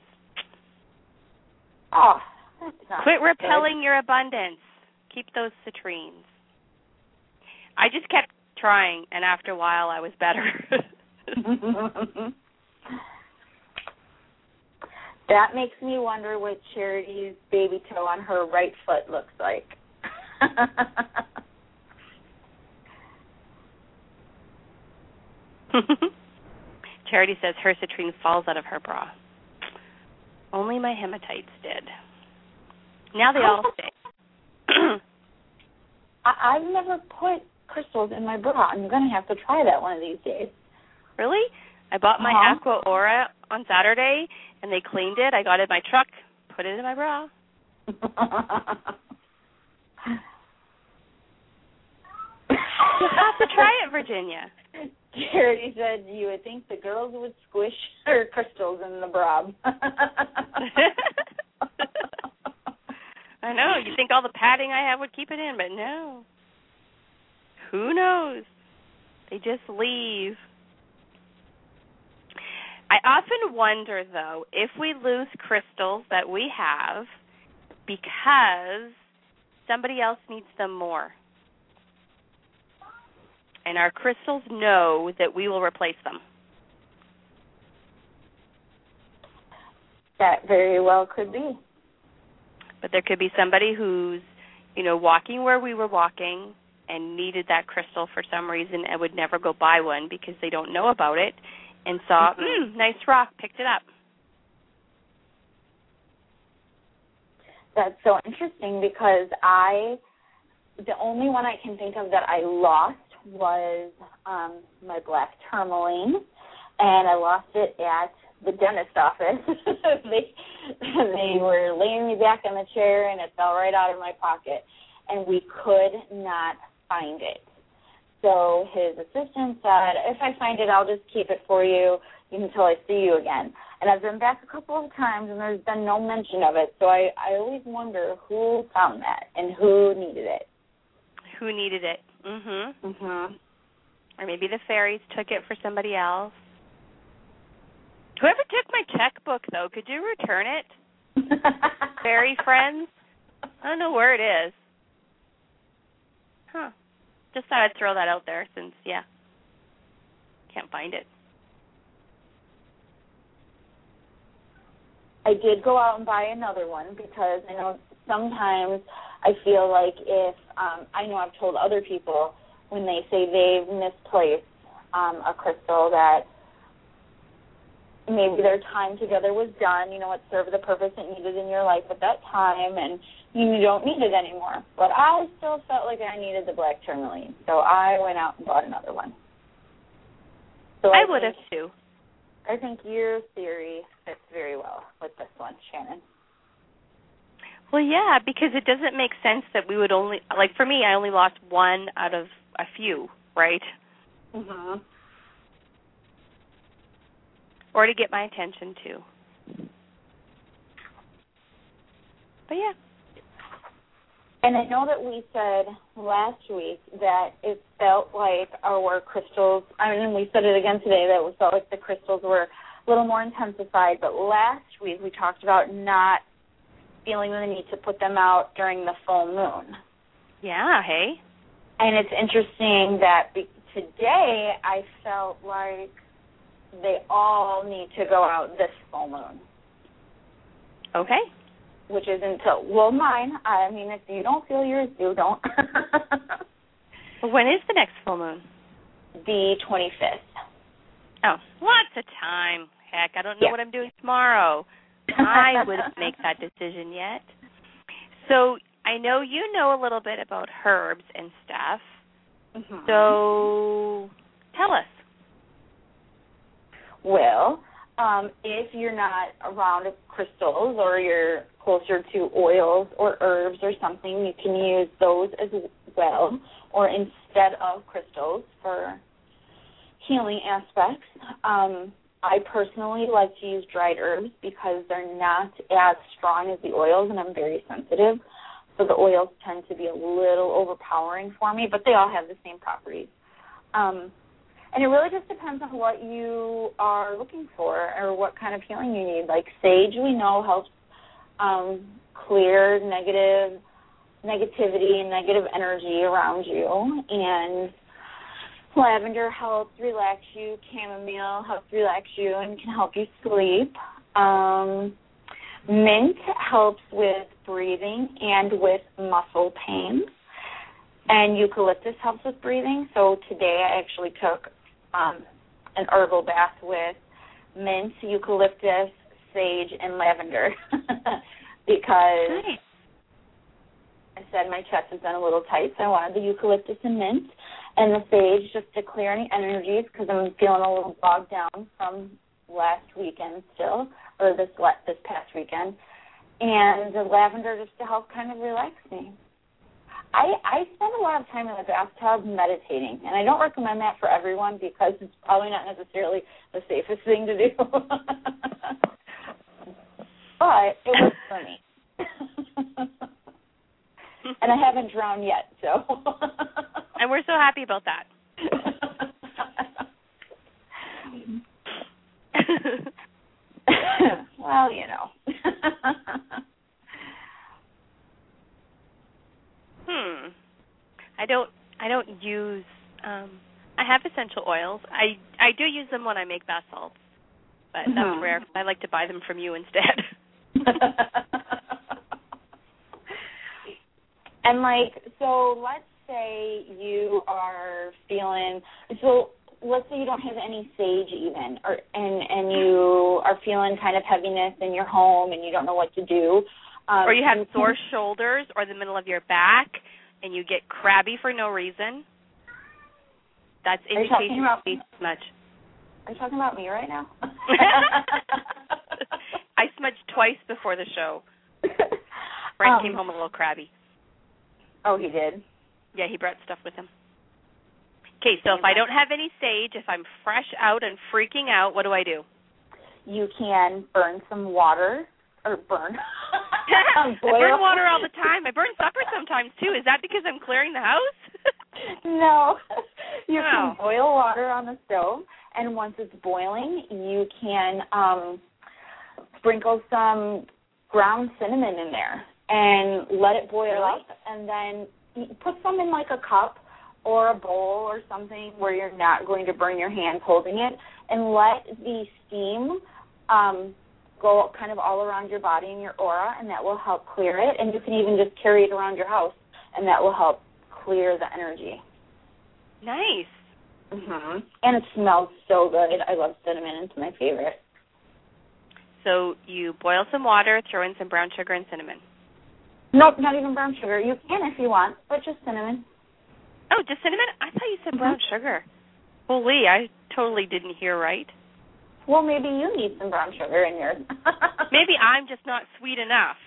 Oh, that's not Quit repelling good. your abundance. Keep those citrines. I just kept trying, and after a while, I was better. That makes me wonder what Charity's baby toe on her right foot looks like. Charity says her citrine falls out of her bra. Only my hematites did. Now they all stay. I- I've never put crystals in my bra. I'm going to have to try that one of these days. Really? I bought my uh-huh. Aqua Aura on Saturday, and they cleaned it. I got it in my truck, put it in my bra. You'll have to try it, Virginia. Charity said you would think the girls would squish her crystals in the bra. I know. You think all the padding I have would keep it in, but no. Who knows? They just leave. I often wonder, though, if we lose crystals that we have, because somebody else needs them more. And our crystals know that we will replace them. That very well could be. But there could be somebody who's, you know, walking where we were walking and needed that crystal for some reason and would never go buy one because they don't know about it and saw, mm, mm, nice rock, picked it up. That's so interesting because I, the only one I can think of that I lost was um, my black tourmaline, and I lost it at the dentist office. they, they were laying me back in the chair, and it fell right out of my pocket, and we could not find it. So his assistant said, if I find it, I'll just keep it for you until I see you again. And I've been back a couple of times, and there's been no mention of it. So I, I always wonder who found that and who needed it. Who needed it? Mm-hmm. Mm-hmm. Or maybe the fairies took it for somebody else. Whoever took my checkbook, though, could you return it? Fairy friends? I don't know where it is. Huh. Just thought I'd throw that out there since, yeah, can't find it. I did go out and buy another one because I know sometimes I feel like if, um, I know I've told other people when they say they've misplaced um, a crystal that maybe their time together was done, you know, it served the purpose it needed in your life at that time, and you don't need it anymore. But I still felt like I needed the black tourmaline, so I went out and bought another one. So I, I would have, too. I think your theory fits very well with this one, Shannon. Well, yeah, because it doesn't make sense that we would only, like for me, I only lost one out of a few, right? Mm-hmm. Or to get my attention, too. But, yeah. And I know that we said last week that it felt like our crystals, I mean, we said it again today, that it felt like the crystals were a little more intensified, but last week we talked about not feeling the need to put them out during the full moon. Yeah, hey. And it's interesting that be- today I felt like they all need to go out this full moon. Okay. Which is until, well, mine, I mean, if you don't feel yours, you don't. Well, when is the next full moon? The twenty-fifth. Oh, lots of time. Heck, I don't know yeah. what I'm doing tomorrow. I wouldn't make that decision yet. So I know you know a little bit about herbs and stuff. Mm-hmm. So tell us. Well, um, if you're not around crystals or you're closer to oils or herbs or something, you can use those as well, or instead of crystals for healing aspects. Um, I personally like to use dried herbs because they're not as strong as the oils, and I'm very sensitive. So the oils tend to be a little overpowering for me, but they all have the same properties. Um, and it really just depends on what you are looking for or what kind of healing you need. Like sage, we know, helps um, clear negative negativity and negative energy around you, and lavender helps relax you. Chamomile helps relax you and can help you sleep. Um, mint helps with breathing and with muscle pain. And eucalyptus helps with breathing. So today I actually took um, an herbal bath with mint, eucalyptus, sage, and lavender because nice. I said my chest has been a little tight, so I wanted the eucalyptus and mint and the sage just to clear any energies because I'm feeling a little bogged down from last weekend still, or this this past weekend, and the lavender just to help kind of relax me. I, I spend a lot of time in the bathtub meditating, and I don't recommend that for everyone because it's probably not necessarily the safest thing to do. But it works for me. And I haven't drowned yet, so. And we're so happy about that. Well, you know. I don't use. Um, I have essential oils. I I do use them when I make bath salts, but mm-hmm. that's rare. I like to buy them from you instead. And like, so let's say you are feeling so. Let's say you don't have any sage even, or and and you are feeling kind of heaviness in your home and you don't know what to do. Um, or you have sore can, shoulders or the middle of your back and you get crabby for no reason. That's indication about, too much. Are you talking about me right now? I smudged twice before the show. Frank um, came home a little crabby. Oh, he did? Yeah, he brought stuff with him. Okay, so if I don't have any sage, if I'm fresh out and freaking out, what do I do? You can burn some water, or burn. I burn water all the time. I burn supper sometimes, too. Is that because I'm clearing the house? No. You oh. can boil water on the stove, and once it's boiling, you can um, sprinkle some ground cinnamon in there and let it boil really? up, and then put some in like a cup or a bowl or something where you're not going to burn your hands holding it, and let the steam um, go kind of all around your body and your aura, and that will help clear it. And you can even just carry it around your house, and that will help clear the energy. Nice. Mhm. And it smells so good. I love cinnamon. It's my favorite. So you boil some water, throw in some brown sugar and cinnamon. Nope, not even brown sugar. You can if you want, but just cinnamon. Oh, just cinnamon? I thought you said brown mm-hmm. sugar. Holy, I totally didn't hear right. Well, maybe you need some brown sugar in yours. Maybe I'm just not sweet enough.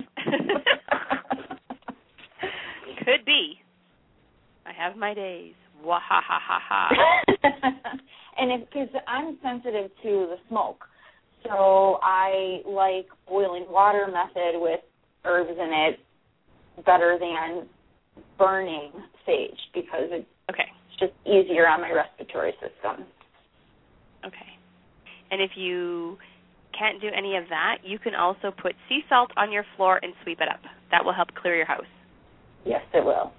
Could be. I have my days. Wah ha ha ha ha. And because I'm sensitive to the smoke, so I like boiling water method with herbs in it better than burning sage because it's okay. just easier on my respiratory system. Okay. And if you can't do any of that, you can also put sea salt on your floor and sweep it up. That will help clear your house. Yes, it will.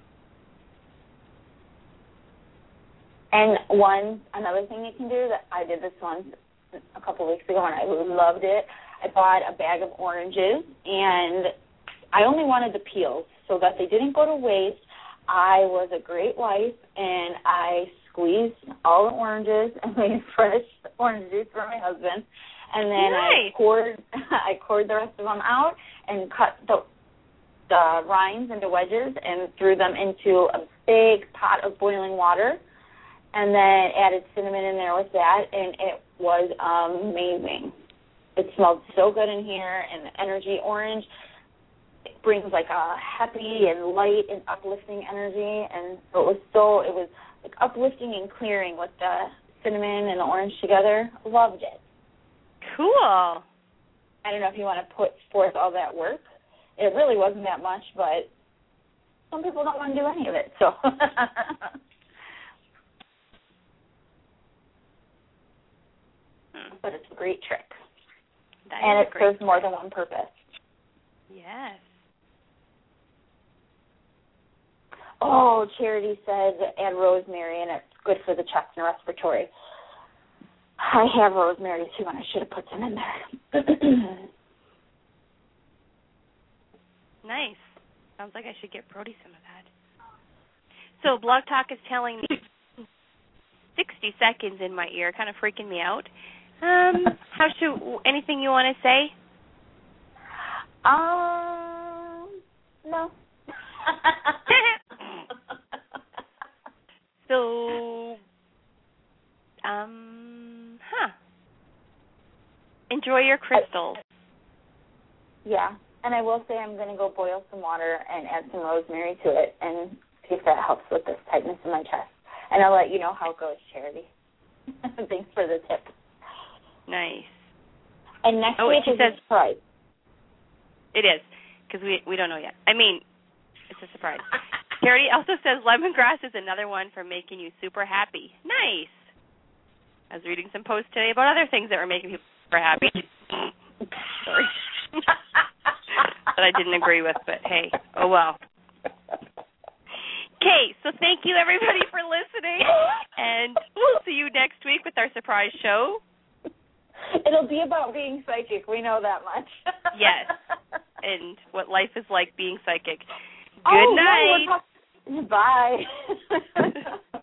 And one, another thing you can do, that I did this once a couple of weeks ago and I loved it, I bought a bag of oranges and I only wanted the peels so that they didn't go to waste. I was a great wife and I squeezed all the oranges and made fresh orange juice for my husband. And then nice. I poured I poured the rest of them out and cut the the rinds into wedges and threw them into a big pot of boiling water. And then added cinnamon in there with that, and it was amazing. It smelled so good in here, and the energy orange it brings like a happy and light and uplifting energy, and so it was so it was like uplifting and clearing with the cinnamon and the orange together. Loved it. Cool. I don't know if you want to put forth all that work. It really wasn't that much, but some people don't want to do any of it, so. But it's a great trick. That and it serves trick. more than one purpose. Yes. Oh, Charity said add rosemary, and it's good for the chest and respiratory. I have rosemary, too, and I should have put some in there. Nice. Sounds like I should get Brody some of that. So Blog Talk is telling me sixty seconds in my ear, kind of freaking me out. Um, how should, anything you want to say? Um, no. So, um, huh. Enjoy your crystals. Yeah, and I will say I'm going to go boil some water and add some rosemary to it and see if that helps with this tightness in my chest. And I'll let you know how it goes, Charity. Thanks for the tip. Nice. And next oh, week she is says, a surprise. It is, because we, we don't know yet. I mean, it's a surprise. Charity also says lemongrass is another one for making you super happy. Nice. I was reading some posts today about other things that were making people super happy. Sorry. That I didn't agree with, but hey, oh well. Okay, so thank you, everybody, for listening, and we'll see you next week with our surprise show. It'll be about being psychic. We know that much. Yes, and what life is like being psychic. Good oh, night. No, talk- Bye.